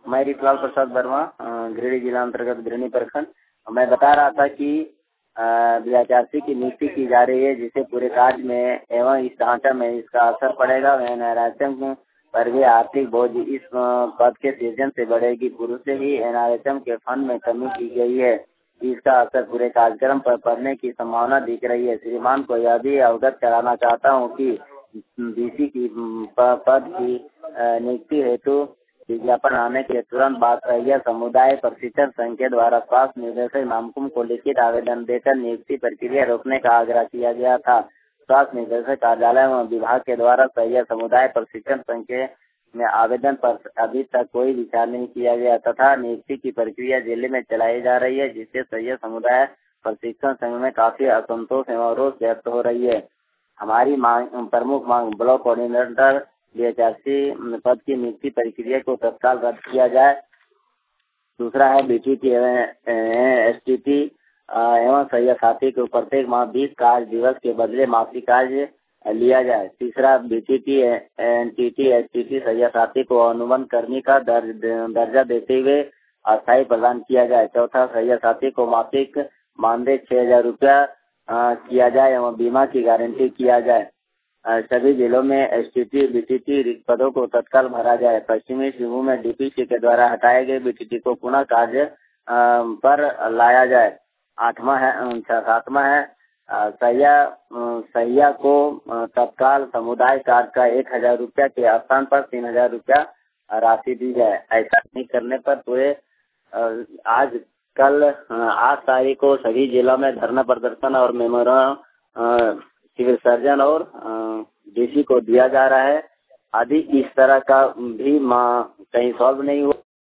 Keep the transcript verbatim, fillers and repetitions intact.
मैं रितलाल प्रसाद वर्मा, गिरिडीह जिला अंतर्गत गिरिडीह प्रखंड। मैं बता रहा था कि बीएचआरसी की नियुक्ति की जा रही है, जिससे पूरे कार्य में एवं इस ढांचा में इसका असर पड़ेगा। एनआरएचएम पर भी आर्थिक बोझ इस पद के सृजन से बढ़ेगी। पूर्व से ही एनआरएचएम के फंड में कमी की गई है, इसका असर पूरे कार्यक्रम पर पड़ने की संभावना दिख रही है। श्रीमान को यह भी अवगत कराना चाहता हूँ कि बीसी की पद की नियुक्ति हेतु विज्ञापन आने के तुरंत बाद सैया समुदाय प्रशिक्षण संघ के द्वारा स्वास्थ्य निदेशक नामकुम को लिखित आवेदन देकर नियुक्ति प्रक्रिया रोकने का आग्रह किया गया था। स्वास्थ्य निदेशक कार्यालय एवं विभाग के द्वारा सैया समुदाय प्रशिक्षण संघ में आवेदन पर अभी तक कोई विचार नहीं किया गया तथा नियुक्ति की प्रक्रिया जिले में चलाई जा रही है, जिससे सैया समुदाय प्रशिक्षण संघ में काफी असंतोष एवं रोष व्यक्त हो रही है। हमारी मांग प्रमुख मांग ब्लॉक कोऑर्डिनेटर बीएचआरसी पद की नियुक्ति प्रक्रिया को तत्काल रद्द किया जाए। दूसरा है बीटीटी एवं एसटीटी एवं सैया साथी को प्रत्येक माह बीस कार्य दिवस के बदले मासिक कार्य लिया जाए। तीसरा बीटीटी एनटीटी एसटीटी सैया साथी को अनुबंध कर्मी का दर्ज दर्जा देते हुए अस्थायी प्रदान किया जाए। चौथा सैया साथी को मासिक मानदेय छह हजार रुपया किया जाए एवं बीमा की गारंटी किया जाए। सभी जिलों में एसटीटी बीटीटी रिक्त पदों को तत्काल भरा जाए। पश्चिमी सिंहभूम में डीपीसी के द्वारा हटाए गए बीटीटी को पुनः कार्य पर लाया जाए। आठवां है सातवां है सैया सैया को तत्काल समुदाय कार्ड का एक हजार रुपया के स्थान पर तीन हजार रुपया राशि दी जाए। ऐसा नहीं करने पर पूरे आज कल आठ तारीख को सभी जिलों में धरना प्रदर्शन और मेमोरेंडम सिविल सर्जन और डीसी को दिया जा रहा है। आदि इस तरह का भी कहीं सॉल्व नहीं हुआ।